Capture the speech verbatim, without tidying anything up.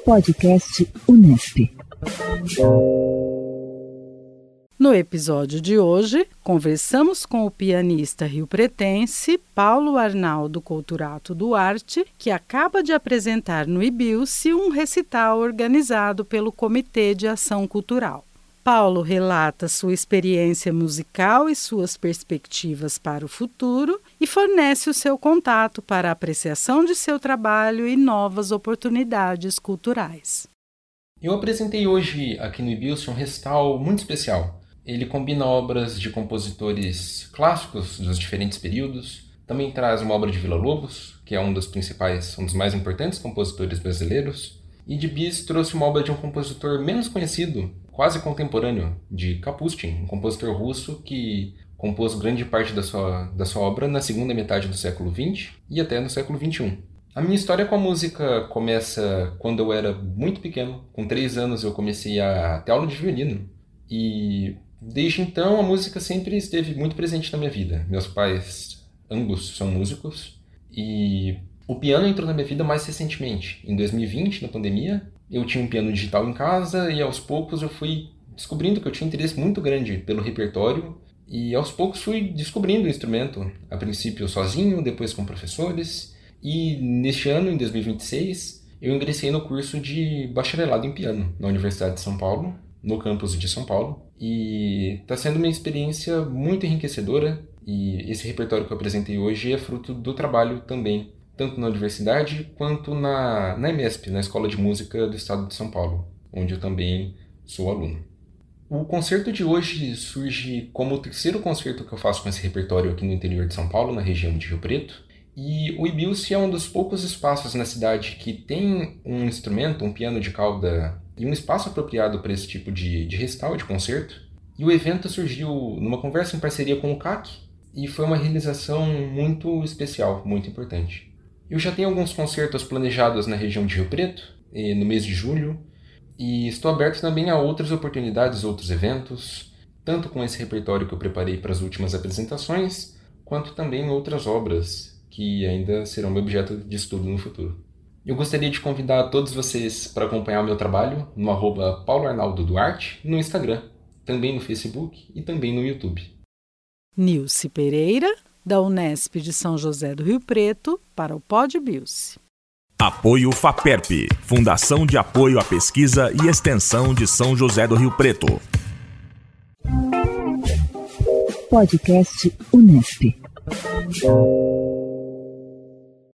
Podcast Unesp. No episódio de hoje, conversamos com o pianista riopretense Paulo Arnaldo Couturato Duarte, que acaba de apresentar no IBILSE um recital organizado pelo Comitê de Ação Cultural. Paulo relata sua experiência musical e suas perspectivas para o futuro e fornece o seu contato para a apreciação de seu trabalho e novas oportunidades culturais. Eu apresentei hoje aqui no IBILSE um recital muito especial. Ele combina obras de compositores clássicos dos diferentes períodos, também traz uma obra de Villa-Lobos, que é um dos principais, um dos mais importantes compositores brasileiros, e de bis trouxe uma obra de um compositor menos conhecido, quase contemporâneo, de Kapustin, um compositor russo que compôs grande parte da sua, da sua obra na segunda metade do século vinte e até no século vinte e um. A minha história com a música começa quando eu era muito pequeno. Com três anos eu comecei a ter aula de violino. E desde então a música sempre esteve muito presente na minha vida. Meus pais, ambos, são músicos. E o piano entrou na minha vida mais recentemente. Em dois mil e vinte, na pandemia, eu tinha um piano digital em casa e aos poucos eu fui descobrindo que eu tinha interesse muito grande pelo repertório. E aos poucos fui descobrindo o instrumento. A princípio sozinho, depois com professores. E neste ano, em dois mil e vinte e seis, eu ingressei no curso de bacharelado em piano na Universidade de São Paulo, no campus de São Paulo. E está sendo uma experiência muito enriquecedora. E esse repertório que eu apresentei hoje é fruto do trabalho também, tanto na universidade quanto na, na EMESP, na Escola de Música do Estado de São Paulo, onde eu também sou aluno. O concerto de hoje surge como o terceiro concerto que eu faço com esse repertório aqui no interior de São Paulo, na região de Rio Preto. E o IBILSE é um dos poucos espaços na cidade que tem um instrumento, um piano de cauda, e um espaço apropriado para esse tipo de, de recital, de concerto. E o evento surgiu numa conversa em parceria com o C A C, e foi uma realização muito especial, muito importante. Eu já tenho alguns concertos planejados na região de Rio Preto, no mês de julho, e estou aberto também a outras oportunidades, outros eventos, tanto com esse repertório que eu preparei para as últimas apresentações, quanto também outras obras que ainda serão meu objeto de estudo no futuro. Eu gostaria de convidar todos vocês para acompanhar o meu trabalho no arroba Paulo Arnaldo Duarte, no Instagram, também no Facebook e também no YouTube. Nilce Pereira, da Unesp de São José do Rio Preto, para o Pod IBILSE. Apoio FAPERP, Fundação de Apoio à Pesquisa e Extensão de São José do Rio Preto. Podcast Unesp.